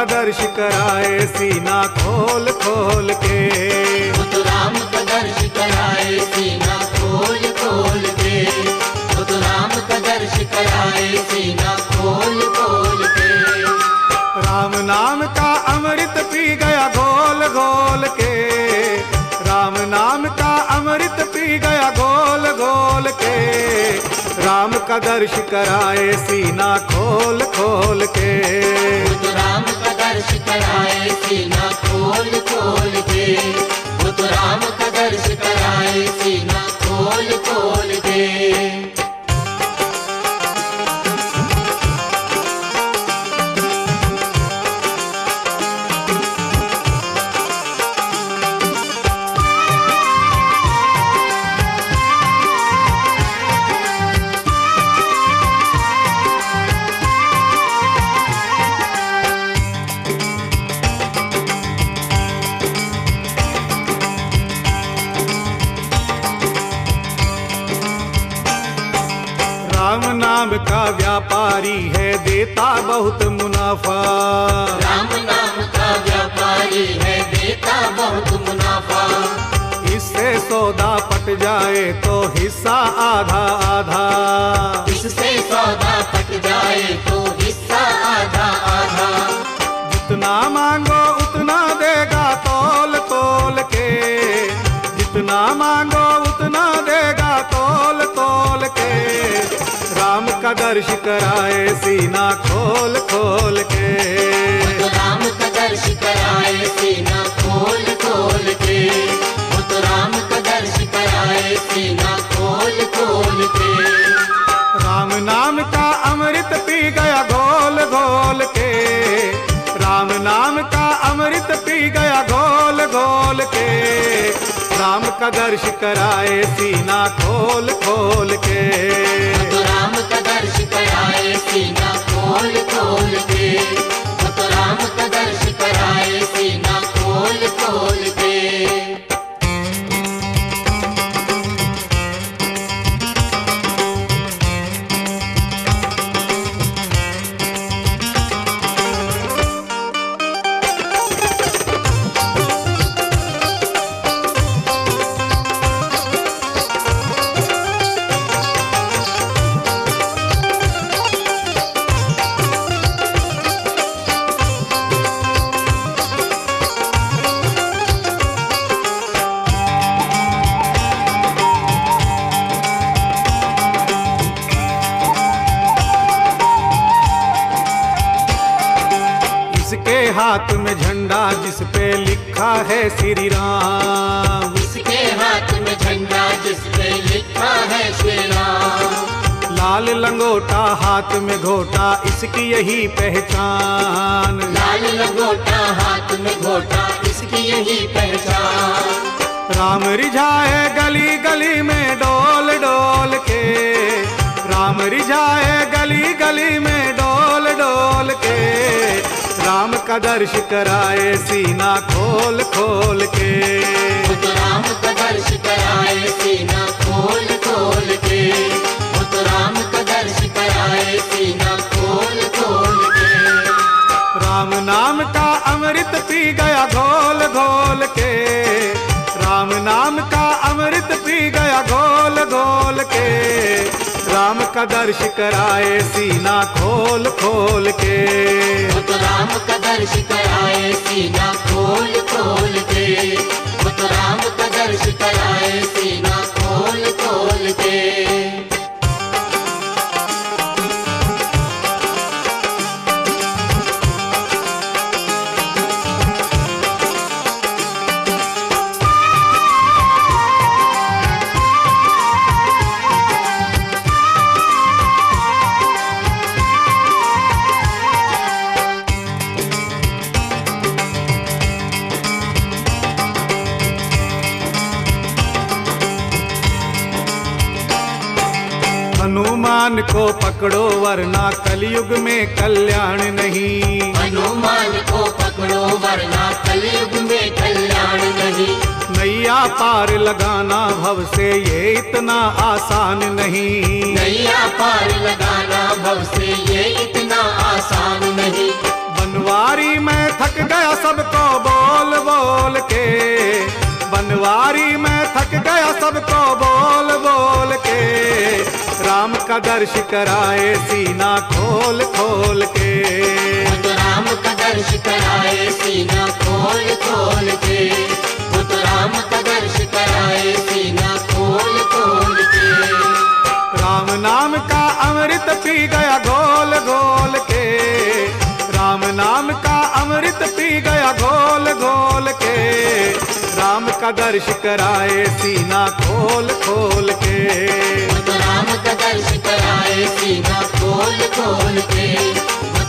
का दर्श कराए सीना खोल खोल के। वो तो राम का दर्श कराए सीना खोल खोल के। वो तो राम का दर्श कराए सीना खोल खोल के। राम नाम का अमृत पी गया घोल घोल के। राम नाम का अमृत पी गया घोल घोल के। राम का दर्श कराए सीना खोल खोल के। वो तो राम का दर्श कराए सीना खोल खोल के। वो तो राम का दर्श कराए सीना खोल खोल के। राम नाम का व्यापारी है देता बहुत मुनाफा। राम नाम का व्यापारी है देता बहुत मुनाफा। इससे सौदा पट जाए तो हिस्सा आधा आधा। इससे सौदा पट जाए तो हिस्सा आधा आधा। जितना मांगो उतना देगा तोल तोल के। जितना मांगो उतना देगा तोल तोल के। राम का दर्श कराए सीना खोल खोल के। वो तो राम का दर्श कराए सीना खोल खोल के। वो तो राम का दर्श कराए सीना खोल खोल के। राम नाम का अमृत पी गया घोल घोल के। राम नाम का अमृत पी गया घोल घोल के। राम का दर्श कराए सीना खोल खोल के। वो तो राम का दर्श कराए सीना खोल खोल के। वो तो राम का दर्श कराए सीना खोल खोल के। इसके हाथ में झंडा जिस पे लिखा है श्री राम। इसके हाथ में झंडा जिस पे लिखा है श्री राम। लाल लंगोटा हाथ में घोटा इसकी यही पहचान। लाल लंगोटा हाथ में घोटा इसकी यही पहचान। राम रिझाए गली गली में डोल डोल के। राम रिझाए गली गली में डोल डोल के। राम का दर्श कराए सीना खोल खोल के। वो तो राम का दर्श कराए सीना खोल खोल के। वो तो राम का दर्श कराए सीना खोल खोल के। राम नाम का अमृत पी गया घोल घोल के। राम नाम का अमृत पी गया घोल घोल के। राम का दर्श कराए सीना खोल खोल के। वो तो राम का दर्श कराए सीना खोल खोल के। वो तो राम का दर्श कराए सीना खोल खोल के। हनुमान को पकड़ो वरना कलयुग में कल्याण नहीं। हनुमान को पकड़ो वरना कलयुग में कल्याण नहीं। नैया पार लगाना भव से ये इतना आसान नहीं। नैया पार लगाना भव से ये इतना आसान नहीं। बनवारी में थक गया सबको बोल बोल के, बनवारी में थक गया सबको बोल बोल के, राम का दर्श कराए सीना खोल खोल के। वो तो राम का दर्श कराए सीना खोल खोल के, वो तो राम का दर्श कराए सीना खोल खोल के। राम नाम का अमृत पी गया घोल घोल के, राम नाम का अमृत पी गया घोल घोल के, राम का दर्श कराए सीना खोल खोल के। वो तो राम का दर्श कराए सीना खोल खोल के,